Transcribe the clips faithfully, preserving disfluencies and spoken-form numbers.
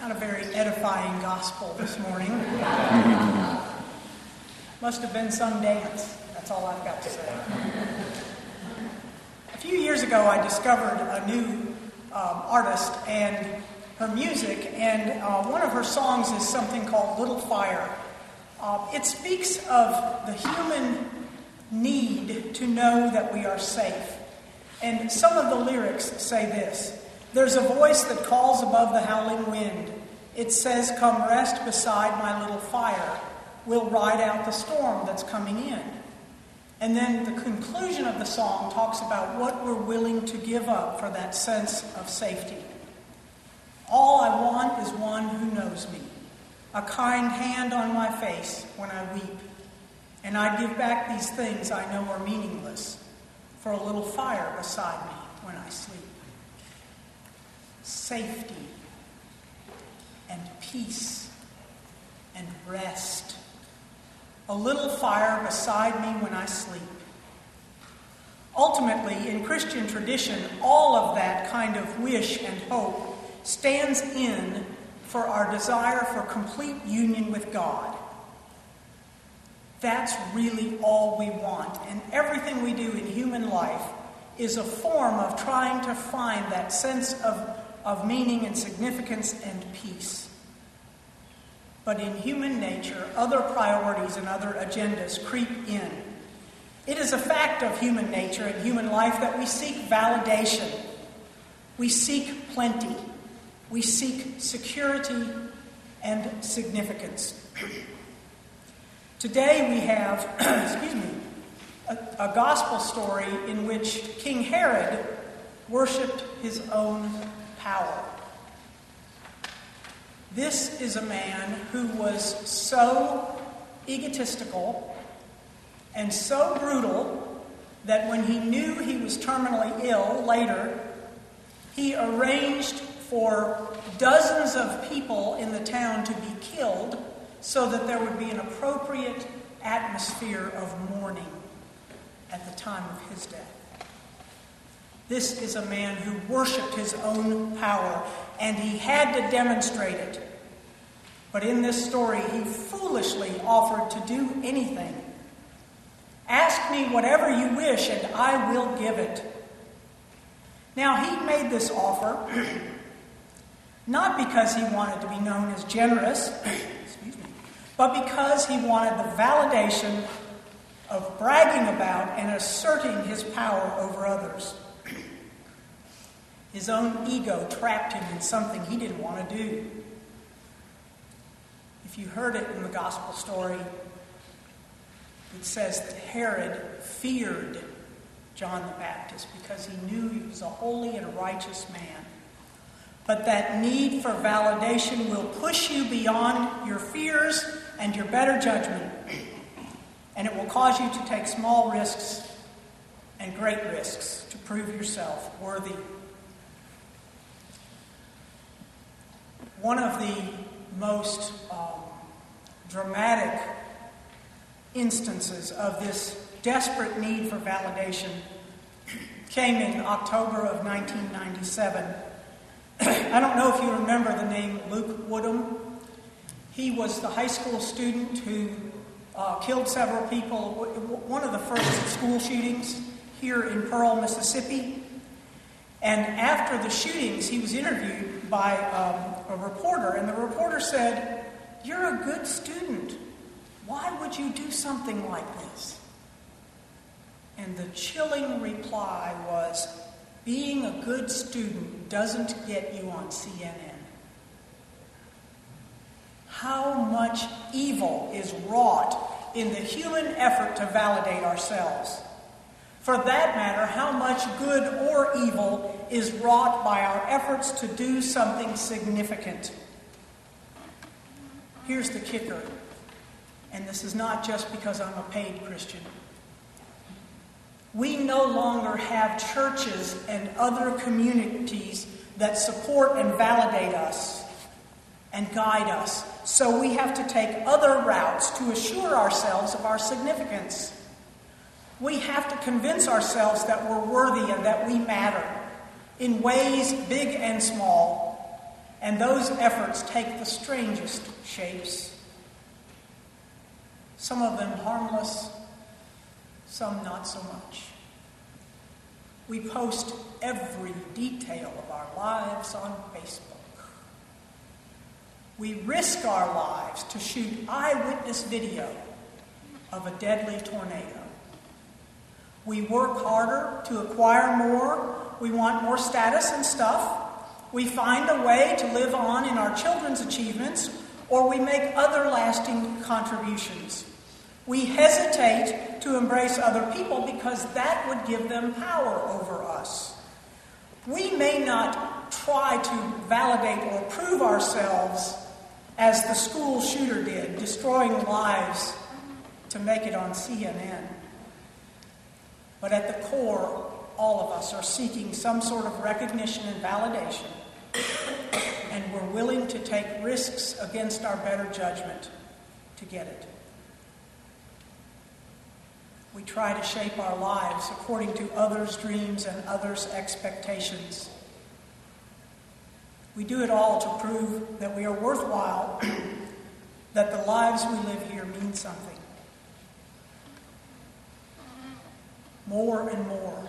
not a very edifying gospel this morning. Must have been some dance. That's all I've got to say. A few years ago, I discovered a new um, artist and her music, and uh, one of her songs is something called Little Fire. Uh, it speaks of the human need to know that we are safe. And some of the lyrics say this: there's a voice that calls above the howling wind. It says, come rest beside my little fire. We'll ride out the storm that's coming in. And then the conclusion of the song talks about what we're willing to give up for that sense of safety. All I want is one who knows me, a kind hand on my face when I weep. And I give back these things I know are meaningless for a little fire beside me when I sleep. Safety and peace and rest. A little fire beside me when I sleep. Ultimately, in Christian tradition, all of that kind of wish and hope stands in for our desire for complete union with God. That's really all we want. And everything we do in human life is a form of trying to find that sense of, of meaning and significance and peace. But in human nature, other priorities and other agendas creep in. It is a fact of human nature and human life that we seek validation. We seek plenty. We seek security and significance. Today we have, excuse me, a, a gospel story in which King Herod worshipped his own power. This is a man who was so egotistical and so brutal that when he knew he was terminally ill later, he arranged for dozens of people in the town to be killed so that there would be an appropriate atmosphere of mourning at the time of his death. This is a man who worshipped his own power, and he had to demonstrate it. But in this story, he foolishly offered to do anything. Ask me whatever you wish, and I will give it. Now, he made this offer not because he wanted to be known as generous, excuse me, but because he wanted the validation of bragging about and asserting his power over others. His own ego trapped him in something he didn't want to do. If you heard it in the gospel story, it says that Herod feared John the Baptist because he knew he was a holy and righteous man. But that need for validation will push you beyond your fears and your better judgment, and it will cause you to take small risks and great risks to prove yourself worthy. One of the most um, dramatic instances of this desperate need for validation came in October of nineteen ninety-seven. I don't know if you remember the name Luke Woodham. He was the high school student who uh, killed several people. One of the first school shootings here in Pearl, Mississippi. And after the shootings, he was interviewed by um, a reporter, and the reporter said, "You're a good student. Why would you do something like this?" And the chilling reply was, "Being a good student doesn't get you on C N N." How much evil is wrought in the human effort to validate ourselves? For that matter, how much good or evil is wrought by our efforts to do something significant? Here's the kicker, and this is not just because I'm a paid Christian. We no longer have churches and other communities that support and validate us and guide us. So we have to take other routes to assure ourselves of our significance. We have to convince ourselves that we're worthy and that we matter in ways big and small. And those efforts take the strangest shapes. Some of them harmless, some not so much. We post every detail of our lives on Facebook. We risk our lives to shoot eyewitness video of a deadly tornado. We work harder to acquire more. We want more status and stuff. We find a way to live on in our children's achievements, or we make other lasting contributions. We hesitate to embrace other people because that would give them power over us. We may not try to validate or prove ourselves as the school shooter did, destroying lives to make it on C N N. But at the core, all of us are seeking some sort of recognition and validation, and we're willing to take risks against our better judgment to get it. We try to shape our lives according to others' dreams and others' expectations. We do it all to prove that we are worthwhile, that the lives we live here mean something. More and more.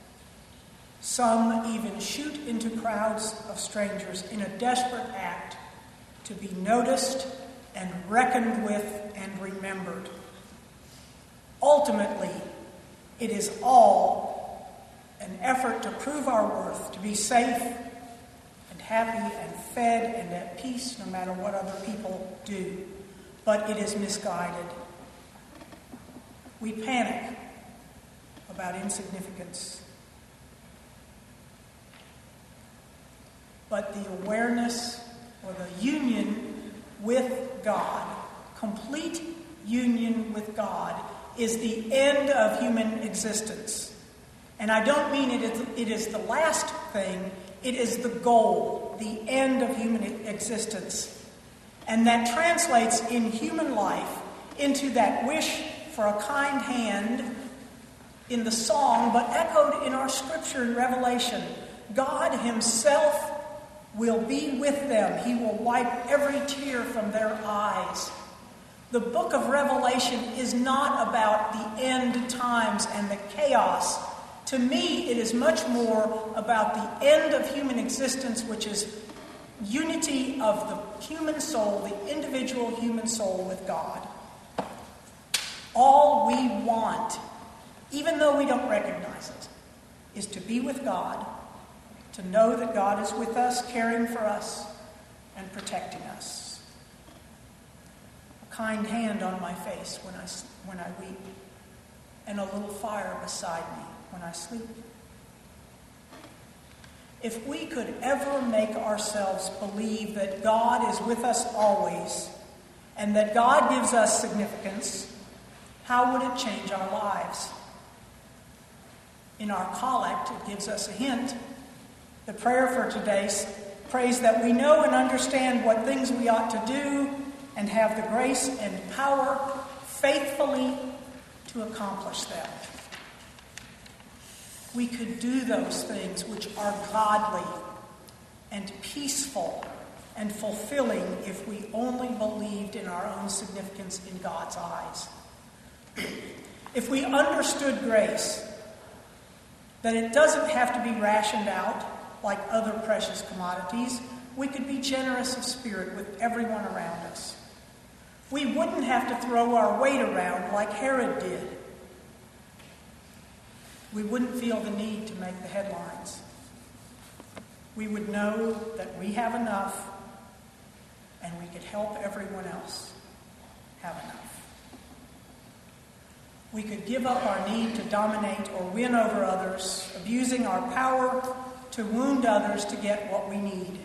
Some even shoot into crowds of strangers in a desperate act to be noticed and reckoned with and remembered. Ultimately, it is all an effort to prove our worth, to be safe and happy and fed and at peace no matter what other people do. But it is misguided. We panic about insignificance. But the awareness or the union with God, complete union with God, is the end of human existence. And I don't mean it is, it is the last thing, it is the goal, the end of human existence. And that translates in human life into that wish for a kind hand in the song, but echoed in our scripture in Revelation. God himself will be with them. He will wipe every tear from their eyes. The book of Revelation is not about the end times and the chaos. To me, it is much more about the end of human existence, which is unity of the human soul, the individual human soul with God. All we want, even though we don't recognize it, is to be with God, to know that God is with us, caring for us, and protecting us. A kind hand on my face when I, when I weep, and a little fire beside me when I sleep. If we could ever make ourselves believe that God is with us always, and that God gives us significance, how would it change our lives? In our collect, it gives us a hint. The prayer for today prays that we know and understand what things we ought to do and have the grace and power faithfully to accomplish them. We could do those things which are godly and peaceful and fulfilling if we only believed in our own significance in God's eyes. If we understood grace, that it doesn't have to be rationed out like other precious commodities, we could be generous of spirit with everyone around us. We wouldn't have to throw our weight around like Herod did. We wouldn't feel the need to make the headlines. We would know that we have enough, and we could help everyone else have enough. We could give up our need to dominate or win over others, abusing our power to wound others to get what we need.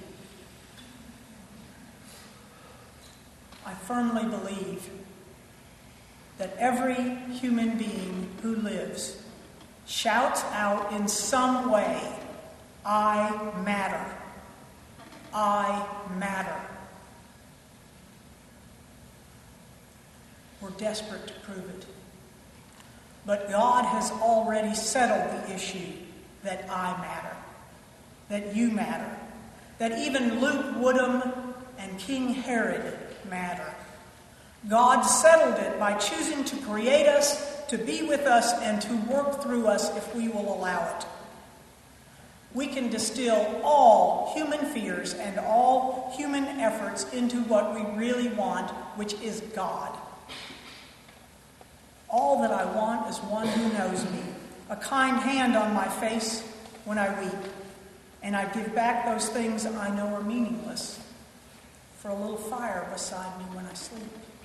I firmly believe that every human being who lives shouts out in some way, I matter. I matter. We're desperate to prove it. But God has already settled the issue that I matter, that you matter, that even Luke Woodham and King Herod matter. God settled it by choosing to create us, to be with us, and to work through us if we will allow it. We can distill all human fears and all human efforts into what we really want, which is God. All that I want is one who knows me, a kind hand on my face when I weep, and I give back those things I know are meaningless for a little fire beside me when I sleep.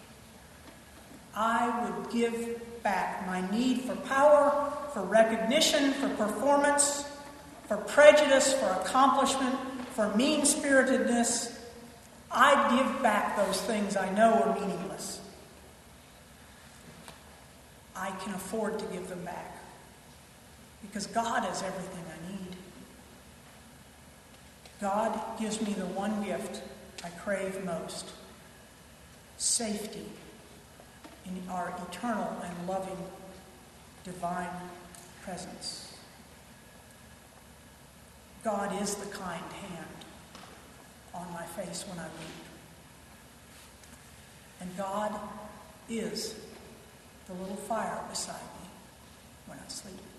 I would give back my need for power, for recognition, for performance, for prejudice, for accomplishment, for mean-spiritedness. I'd give back those things I know are meaningless. I can afford to give them back because God is everything I need. God gives me the one gift I crave most: safety in our eternal and loving divine presence. God is the kind hand on my face when I weep. And God is the little fire beside me when I sleep.